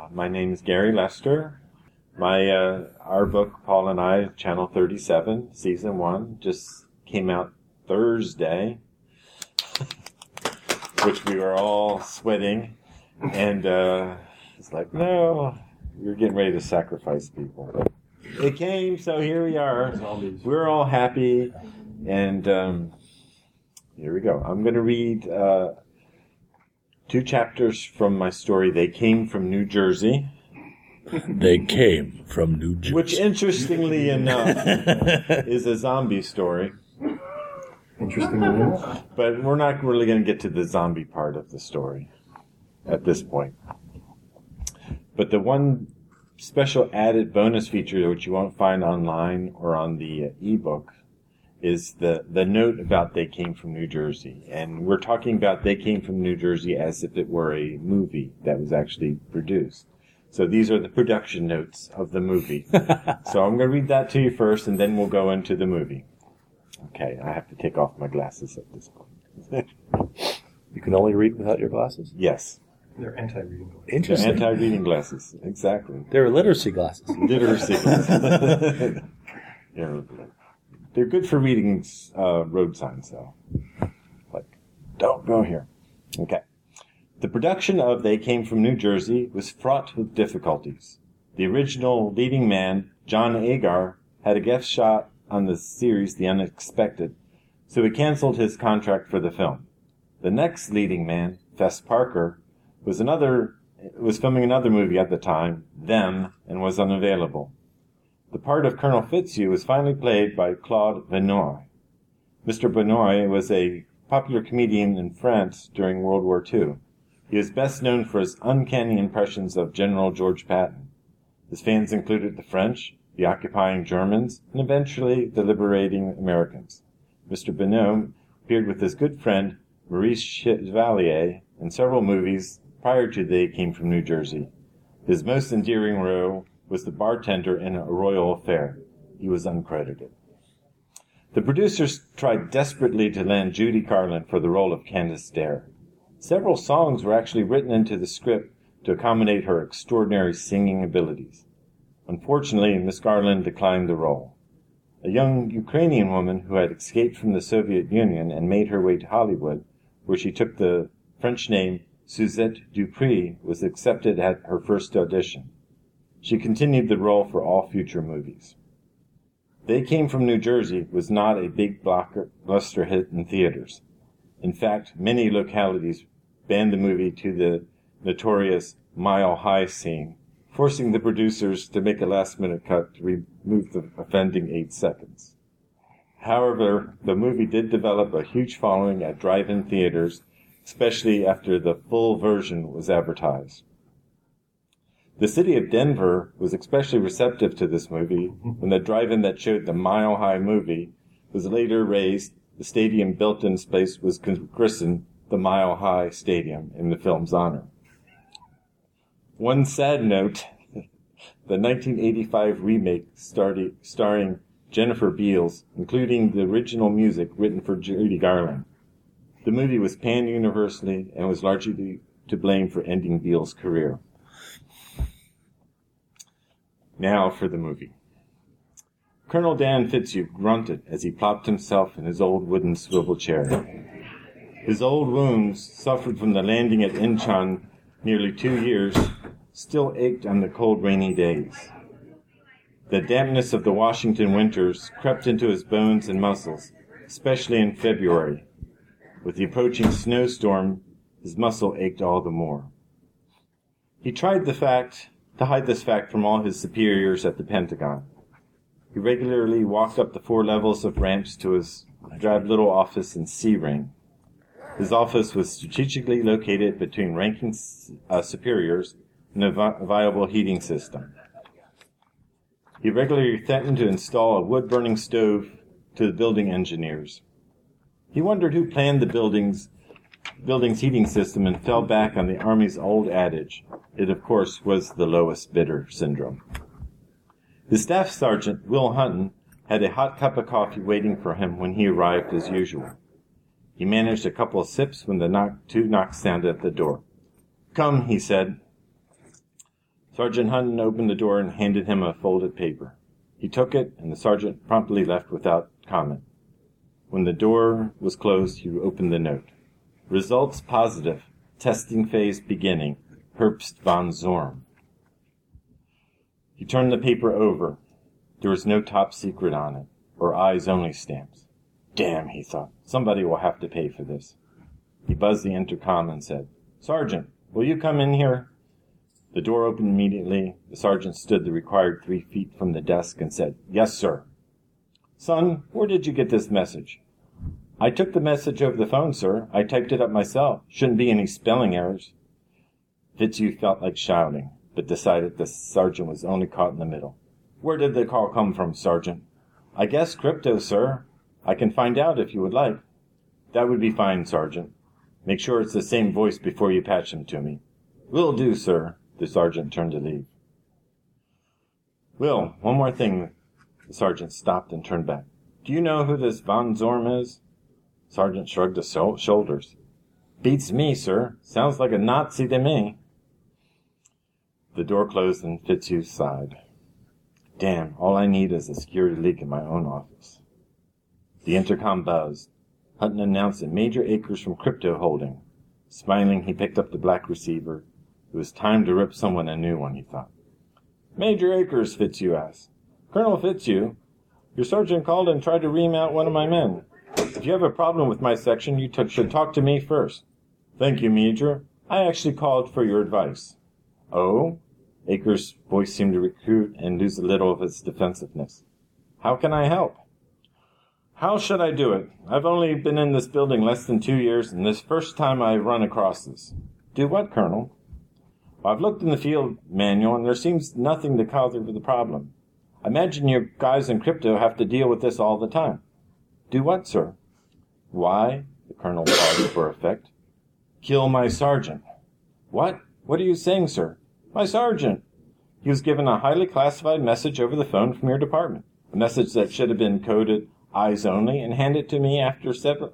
My name is Gary Lester. Our book, Paul and I, Channel 37, Season 1, just came out Thursday, which we were all sweating, and it's like, no, we're getting ready to sacrifice people. But it came, so here we are. We're all happy, and here we go. I'm going to read 2 chapters from my story, They Came from New Jersey. They came from New Jersey. Which, interestingly enough, is a zombie story. Interestingly enough. But we're not really going to get to the zombie part of the story at this point. But the one special added bonus feature which you won't find online or on the ebook is the note about They Came from New Jersey. And we're talking about They Came from New Jersey as if it were a movie that was actually produced. So these are the production notes of the movie. So I'm going to read that to you first, and then we'll go into the movie. Okay, I have to take off my glasses at this point. You can only read without your glasses? Yes. They're anti-reading glasses. Interesting. They're anti-reading glasses, exactly. They're literacy glasses. Literacy glasses. Yeah, they're good for reading road signs, though. Like, don't go here. Okay. The production of They Came from New Jersey was fraught with difficulties. The original leading man, John Agar, had a guest shot on the series The Unexpected, so he canceled his contract for the film. The next leading man, Fess Parker, was filming another movie at the time, Them, and was unavailable. The part of Colonel Fitzhugh was finally played by Claude Benoit. Mr. Benoit was a popular comedian in France during World War II. He is best known for his uncanny impressions of General George Patton. His fans included the French, the occupying Germans, and eventually the liberating Americans. Mr. Benoit appeared with his good friend Maurice Chevalier in several movies prior to They Came from New Jersey. His most endearing role was the bartender in A Royal Affair. He was uncredited. The producers tried desperately to land Judy Garland for the role of Candace Dare. Several songs were actually written into the script to accommodate her extraordinary singing abilities. Unfortunately, Miss Garland declined the role. A young Ukrainian woman who had escaped from the Soviet Union and made her way to Hollywood, where she took the French name Suzette Dupree, was accepted at her first audition. She continued the role for all future movies. They Came from New Jersey was not a big blockbuster hit in theaters. In fact, many localities banned the movie to the notorious Mile High scene, forcing the producers to make a last-minute cut to remove the offending 8 seconds. However, the movie did develop a huge following at drive-in theaters, especially after the full version was advertised. The city of Denver was especially receptive to this movie when the drive-in that showed the Mile High movie was later raised. The stadium built in its place was christened the Mile High Stadium in the film's honor. One sad note, the 1985 remake starring Jennifer Beals, including the original music written for Judy Garland. The movie was panned universally and was largely to blame for ending Beals' career. Now for the movie. Colonel Dan Fitzhugh grunted as he plopped himself in his old wooden swivel chair. His old wounds, suffered from the landing at Incheon nearly 2 years, still ached on the cold, rainy days. The dampness of the Washington winters crept into his bones and muscles, especially in February. With the approaching snowstorm, his muscle ached all the more. He tried to hide this fact from all his superiors at the Pentagon. He regularly walked up the 4 levels of ramps to his drab little office in C Ring. His office was strategically located between ranking superiors and a viable heating system. He regularly threatened to install a wood-burning stove to the building engineers. He wondered who planned the building's heating system and fell back on the Army's old adage. It, of course, was the lowest bidder syndrome. His staff sergeant, Will Hunton, had a hot cup of coffee waiting for him when he arrived as usual. He managed a couple of sips when the 2 knocks sounded at the door. "Come," he said. Sergeant Hutton opened the door and handed him a folded paper. He took it, and the sergeant promptly left without comment. When the door was closed, he opened the note. Results positive. Testing phase beginning. Herbst von Zorn. He turned the paper over. There was no top secret on it, or eyes only stamps. Damn, he thought. Somebody will have to pay for this. He buzzed the intercom and said, Sergeant, will you come in here? The door opened immediately. The sergeant stood the required 3 feet from the desk and said, Yes, sir. Son, where did you get this message? I took the message over the phone, sir. I typed it up myself. Shouldn't be any spelling errors. Fitzhugh felt like shouting, but decided the sergeant was only caught in the middle. Where did the call come from, Sergeant? I guess crypto, sir. I can find out if you would like. That would be fine, Sergeant. Make sure it's the same voice before you patch him to me. Will do, sir. The sergeant turned to leave. Will, one more thing. The sergeant stopped and turned back. Do you know who this von Zorn is? Sergeant shrugged his shoulders. Beats me, sir. Sounds like a Nazi to me. The door closed and Fitzhugh sighed. Damn, all I need is a security leak in my own office. The intercom buzzed. Hutton announced that Major Akers from Crypto Holding. Smiling, he picked up the black receiver. It was time to rip someone a new one, he thought. Major Akers, Fitzhugh asked. Colonel Fitzhugh, your sergeant called and tried to ream out one of my men. If you have a problem with my section, you should talk to me first. Thank you, Major. I actually called for your advice. Oh? Akers' voice seemed to recruit and lose a little of its defensiveness. How can I help? How should I do it? I've only been in this building less than 2 years, and this first time I've run across this. Do what, Colonel? I've looked in the field manual, and there seems nothing to cause the problem. I imagine your guys in crypto have to deal with this all the time. Do what, sir? Why, the colonel paused for effect, kill my sergeant. What? What are you saying, sir? My sergeant. He was given a highly classified message over the phone from your department, a message that should have been coded eyes only and handed to me after several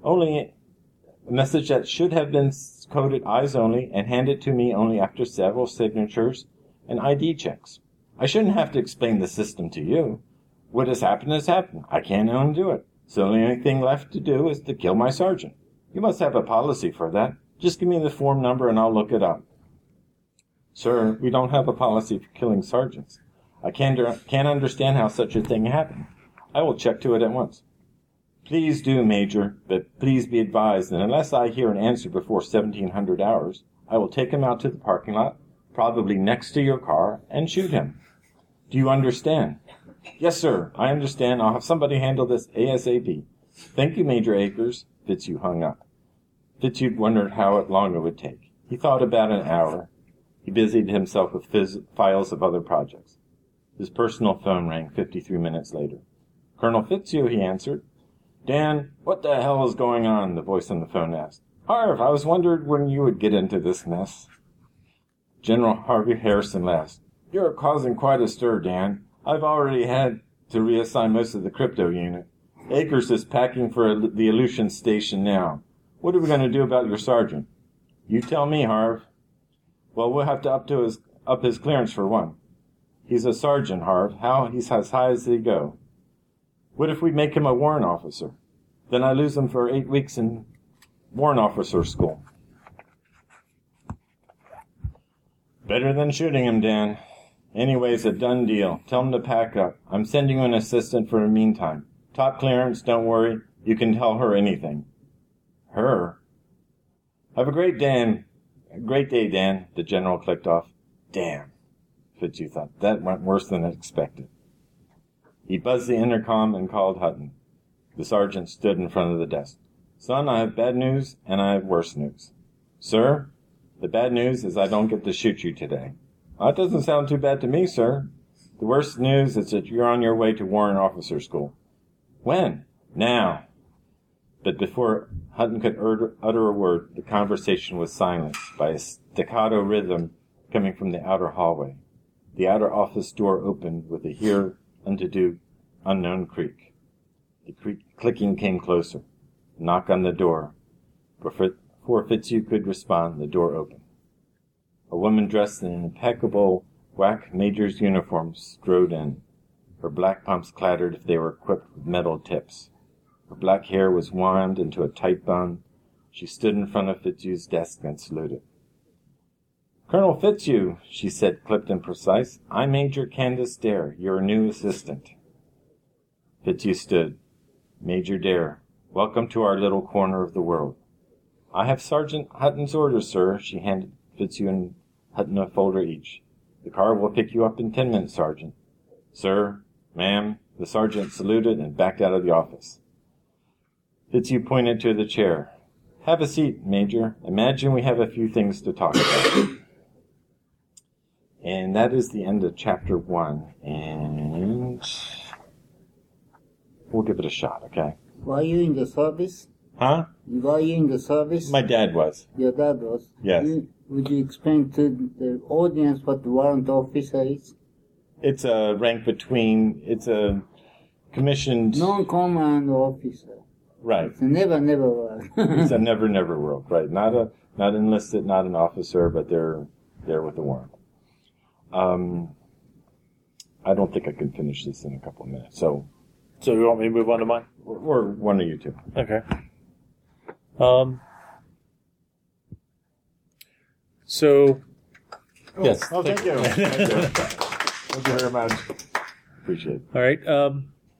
signatures and ID checks. I shouldn't have to explain the system to you. What has happened. I can't undo it. So the only thing left to do is to kill my sergeant. You must have a policy for that. Just give me the form number and I'll look it up. Sir, we don't have a policy for killing sergeants. I can't understand how such a thing happened. I will check to it at once. Please do, Major, but please be advised that unless I hear an answer before 1700 hours, I will take him out to the parking lot, probably next to your car, and shoot him. Do you understand? Yes, sir, I understand. I'll have somebody handle this ASAP. Thank you, Major Akers. Fitzhugh hung up. Fitzhugh wondered how long it would take. He thought about an hour. He busied himself with files of other projects. His personal phone rang 53 minutes later. Colonel Fitzhugh, he answered. Dan, what the hell is going on? The voice on the phone asked. Harv, I was wondering when you would get into this mess. General Harvey Harrison laughed. You're causing quite a stir, Dan. I've already had to reassign most of the crypto unit. Akers is packing for the Aleutian station now. What are we going to do about your sergeant? You tell me, Harv. Well, we'll have to up his clearance for one. He's a sergeant, Harv. He's as high as he go. What if we make him a warrant officer? Then I lose him for 8 weeks in warrant officer school. Better than shooting him, Dan. Anyways, a done deal. Tell him to pack up. I'm sending you an assistant for the meantime. Top clearance, don't worry. You can tell her anything. Her? Have a great day, Dan. The general clicked off. Damn. Fitzhugh thought. That went worse than expected. He buzzed the intercom and called Hutton. The sergeant stood in front of the desk. Son, I have bad news, and I have worse news. Sir, the bad news is I don't get to shoot you today. That doesn't sound too bad to me, sir. The worst news is that you're on your way to warrant officer school. When? Now. But before Hutton could utter a word, the conversation was silenced by a staccato rhythm coming from the outer hallway. The outer office door opened with a here-unto-do unknown creak. The clicking came closer. A knock on the door. Before Fitzhugh could respond, the door opened. A woman dressed in an impeccable Whack Major's uniform strode in. Her black pumps clattered if they were equipped with metal tips. Her black hair was wound into a tight bun. She stood in front of Fitzhugh's desk and saluted. Colonel Fitzhugh, she said, clipped and precise. I'm Major Candace Dare, your new assistant. Fitzhugh stood. Major Dare, welcome to our little corner of the world. I have Sergeant Hutton's orders, sir. She handed Fitzhugh and Hutton a folder each. The car will pick you up in 10 minutes, Sergeant. Sir, ma'am, the sergeant saluted and backed out of the office. Fitzhugh pointed to the chair. Have a seat, Major. Imagine we have a few things to talk about. And that is the end of chapter 1. And we'll give it a shot, okay? Were you in the service? Huh? Were you in the service? My dad was. Your dad was? Yes. Would you explain to the audience what the warrant officer is? It's a rank between, it's a commissioned... Non-command officer. Right. It's a never world. It's a never world, right? Not enlisted, not an officer, but they're there with the warrant. I don't think I can finish this in a couple of minutes. So you want me to move on to mine? or one of you two. Okay. So, yes. Oh, thank you. Thank you. Thank you very much. Appreciate it. All right.